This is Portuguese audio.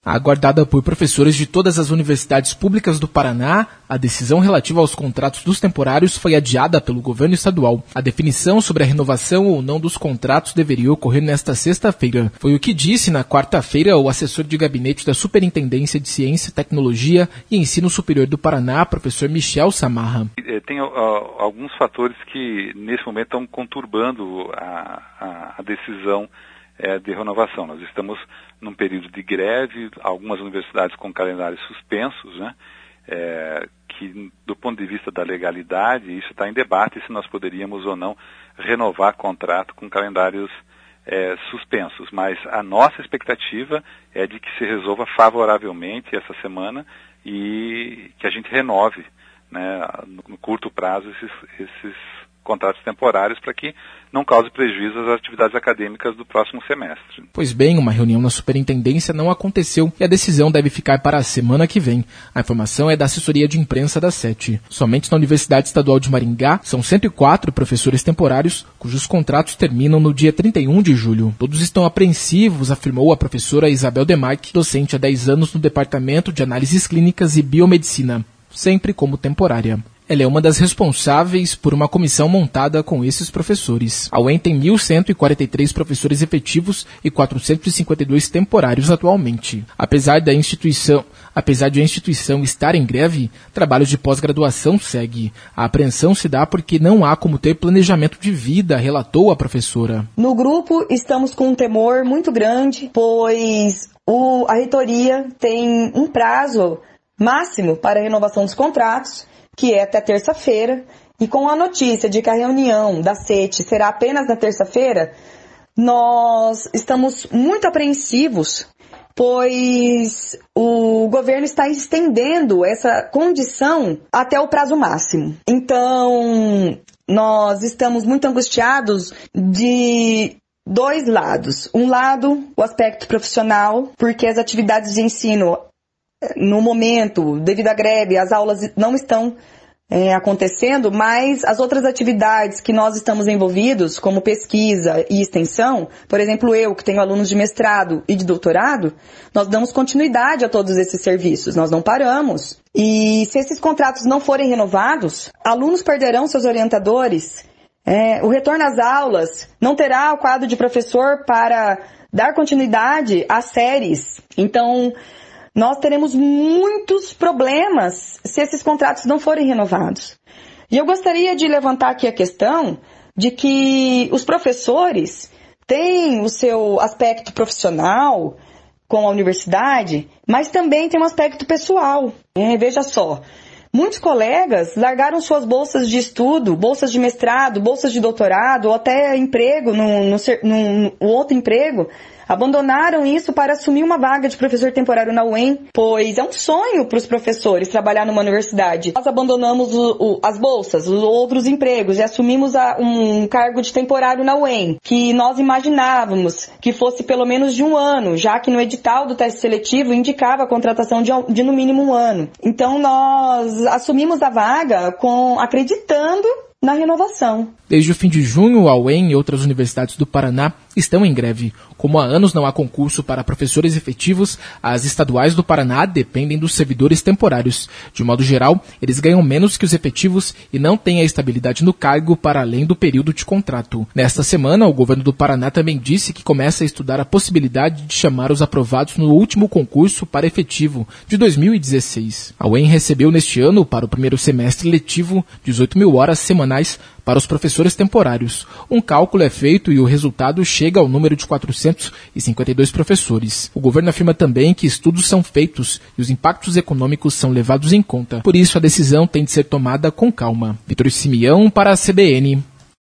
Aguardada por professores de todas as universidades públicas do Paraná, a decisão relativa aos contratos dos temporários foi adiada pelo governo estadual. A definição sobre a renovação ou não dos contratos deveria ocorrer nesta sexta-feira. Foi o que disse na quarta-feira o assessor de gabinete da Superintendência de Ciência, Tecnologia e Ensino Superior do Paraná, professor Michel Samarra. Tem alguns fatores que nesse momento estão conturbando a decisão de renovação. Nós estamos num período de greve, algumas universidades com calendários suspensos, né? Que do ponto de vista da legalidade, isso está em debate se nós poderíamos ou não renovar contrato com calendários suspensos. Mas a nossa expectativa é de que se resolva favoravelmente essa semana e que a gente renove, né, no curto prazo esses contratos temporários para que não cause prejuízo às atividades acadêmicas do próximo semestre. Pois bem, uma reunião na superintendência não aconteceu e a decisão deve ficar para a semana que vem. A informação é da assessoria de imprensa da SET. Somente na Universidade Estadual de Maringá são 104 professores temporários cujos contratos terminam no dia 31 de julho. Todos estão apreensivos, afirmou a professora Isabel Demarque, docente há 10 anos no Departamento de Análises Clínicas e Biomedicina, sempre como temporária. Ela é uma das responsáveis por uma comissão montada com esses professores. A UEM tem 1.143 professores efetivos e 452 temporários atualmente. Apesar de a instituição estar em greve, trabalho de pós-graduação segue. A apreensão se dá porque não há como ter planejamento de vida, relatou a professora. No grupo estamos com um temor muito grande, pois a reitoria tem um prazo máximo para a renovação dos contratos, que é até terça-feira, e com a notícia de que a reunião da SET será apenas na terça-feira, nós estamos muito apreensivos, pois o governo está estendendo essa condição até o prazo máximo. Então, nós estamos muito angustiados de dois lados. Um lado, o aspecto profissional, porque as atividades de ensino no momento, devido à greve, as aulas não estão acontecendo, mas as outras atividades que nós estamos envolvidos, como pesquisa e extensão, por exemplo, eu que tenho alunos de mestrado e de doutorado, nós damos continuidade a todos esses serviços, nós não paramos. E se esses contratos não forem renovados, alunos perderão seus orientadores, o retorno às aulas não terá o quadro de professor para dar continuidade às séries. Então, nós teremos muitos problemas se esses contratos não forem renovados. E eu gostaria de levantar aqui a questão de que os professores têm o seu aspecto profissional com a universidade, mas também tem um aspecto pessoal. Veja só, muitos colegas largaram suas bolsas de estudo, bolsas de mestrado, bolsas de doutorado, ou até emprego, num outro emprego, abandonaram isso para assumir uma vaga de professor temporário na UEM, pois é um sonho para os professores trabalhar numa universidade. Nós abandonamos as bolsas, os outros empregos e assumimos um cargo de temporário na UEM, que nós imaginávamos que fosse pelo menos de 1 ano, já que no edital do teste seletivo indicava a contratação de no mínimo 1 ano. Então nós assumimos a vaga acreditando na renovação. Desde o fim de junho, a UEM e outras universidades do Paraná estão em greve. Como há anos não há concurso para professores efetivos, as estaduais do Paraná dependem dos servidores temporários. De modo geral, eles ganham menos que os efetivos e não têm a estabilidade no cargo para além do período de contrato. Nesta semana, o governo do Paraná também disse que começa a estudar a possibilidade de chamar os aprovados no último concurso para efetivo, de 2016. A UEM recebeu neste ano, para o primeiro semestre letivo, 18.000 horas semanais para os professores temporários. Um cálculo é feito e o resultado chega ao número de 452 professores. O governo afirma também que estudos são feitos e os impactos econômicos são levados em conta. Por isso, a decisão tem de ser tomada com calma. Vitor Simeão para a CBN.